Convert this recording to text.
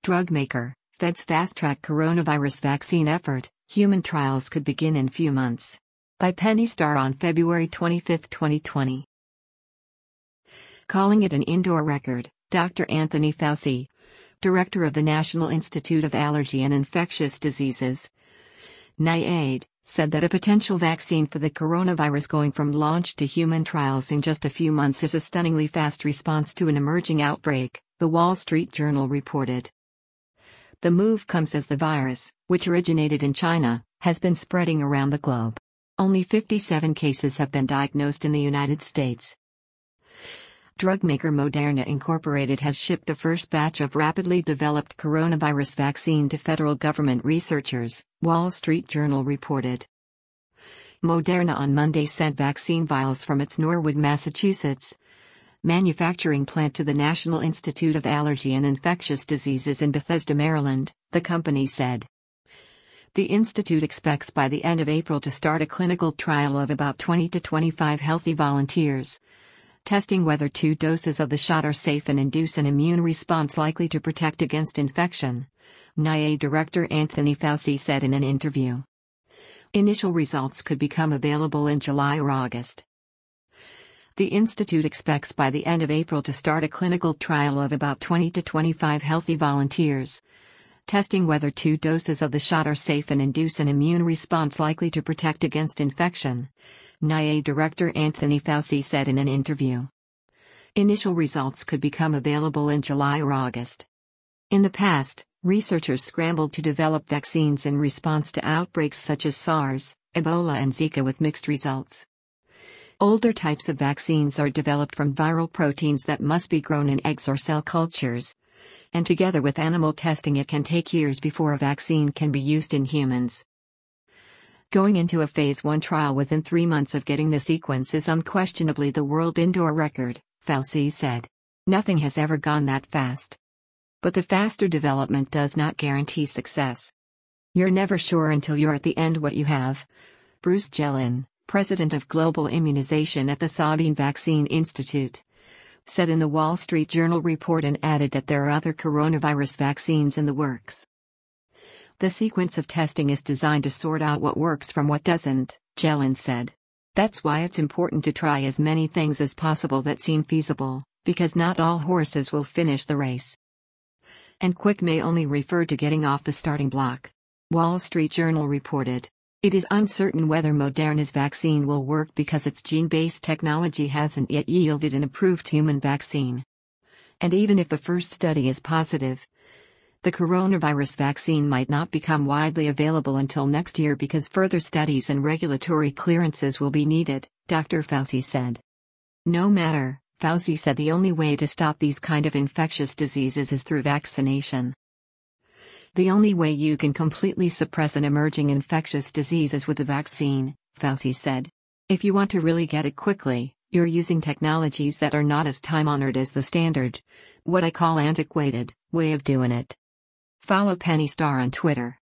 Drug maker, Feds fast-track coronavirus vaccine effort, human trials could begin in few months. By Penny Starr on February 25, 2020. Calling it an indoor record, Dr. Anthony Fauci, director of the National Institute of Allergy and Infectious Diseases, NIAID, said that a potential vaccine for the coronavirus going from launch to human trials in just a few months is a stunningly fast response to an emerging outbreak, The Wall Street Journal reported. The move comes as the virus, which originated in China, has been spreading around the globe. Only 57 cases have been diagnosed in the United States. Drug maker Moderna Incorporated has shipped the first batch of rapidly developed coronavirus vaccine to federal government researchers, Wall Street Journal reported. Moderna on Monday sent vaccine vials from its Norwood, Massachusetts, manufacturing plant to the National Institute of Allergy and Infectious Diseases in Bethesda, Maryland, the company said. The institute expects by the end of April to start a clinical trial of about 20 to 25 healthy volunteers, testing whether 2 doses of the shot are safe and induce an immune response likely to protect against infection, NIAID Director Anthony Fauci said in an interview. Initial results could become available in July or August. The institute expects by the end of April to start a clinical trial of about 20 to 25 healthy volunteers, testing whether 2 doses of the shot are safe and induce an immune response likely to protect against infection, NIAID Director Anthony Fauci said in an interview. Initial results could become available in July or August. In the past, researchers scrambled to develop vaccines in response to outbreaks such as SARS, Ebola and Zika with mixed results. Older types of vaccines are developed from viral proteins that must be grown in eggs or cell cultures, and together with animal testing it can take years before a vaccine can be used in humans. Going into a phase 1 trial within 3 months of getting the sequence is unquestionably the world indoor record, Fauci said. Nothing has ever gone that fast. But the faster development does not guarantee success. You're never sure until you're at the end what you have. Bruce Gellin, president of global immunization at the Sabin Vaccine Institute, said in the Wall Street Journal report and added that there are other coronavirus vaccines in the works. The sequence of testing is designed to sort out what works from what doesn't, Gellin said. That's why it's important to try as many things as possible that seem feasible, because not all horses will finish the race. And quick may only refer to getting off the starting block. Wall Street Journal reported. It is uncertain whether Moderna's vaccine will work because its gene-based technology hasn't yet yielded an approved human vaccine. And even if the first study is positive, the coronavirus vaccine might not become widely available until next year because further studies and regulatory clearances will be needed, Dr. Fauci said. No matter, Fauci said the only way to stop these kind of infectious diseases is through vaccination. The only way you can completely suppress an emerging infectious disease is with a vaccine, Fauci said. If you want to really get it quickly, you're using technologies that are not as time-honored as the standard, what I call antiquated, way of doing it. Follow Penny Starr on Twitter.